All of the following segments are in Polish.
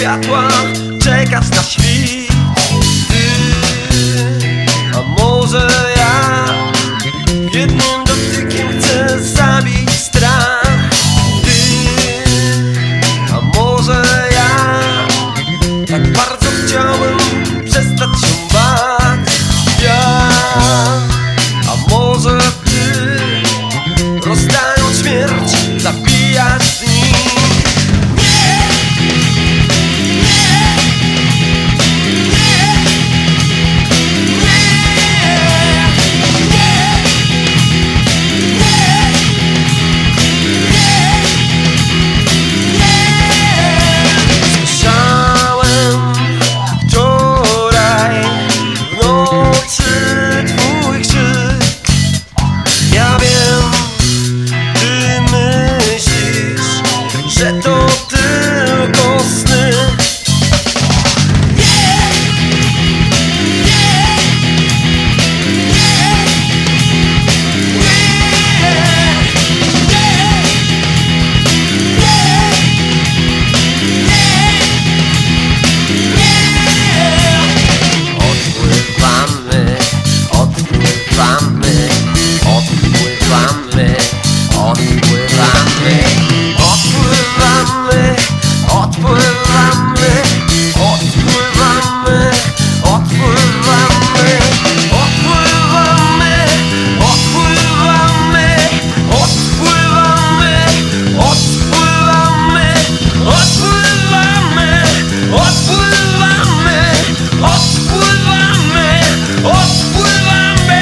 światła, czekasz na świt. Ty, a może ja jednym dotykiem chcę zabić strach. Ty, a może ja tak bardzo chciałem przestać się bać. Ja, a może ty, rozdając śmierć, zabijasz z nim. Że to tylko sny. Odpływamy, odpływamy, odpływamy, odpływamy. Odpływamy, odpływamy, odpływamy, odpływamy, odpływamy, odpływamy, odpływamy, odpływamy, odpływamy, odpływamy, odpływamy, odpływamy.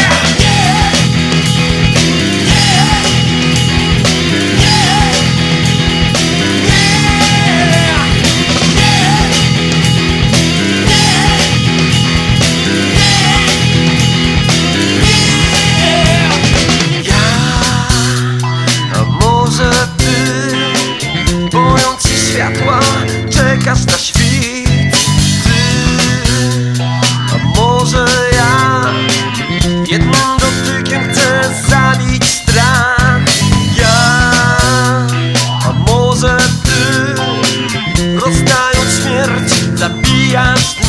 Światła, czekasz na świt. Ty, a może ja jednym dotykiem chcę zabić strach. Ja, a może ty, rozdając śmierć, zabijasz.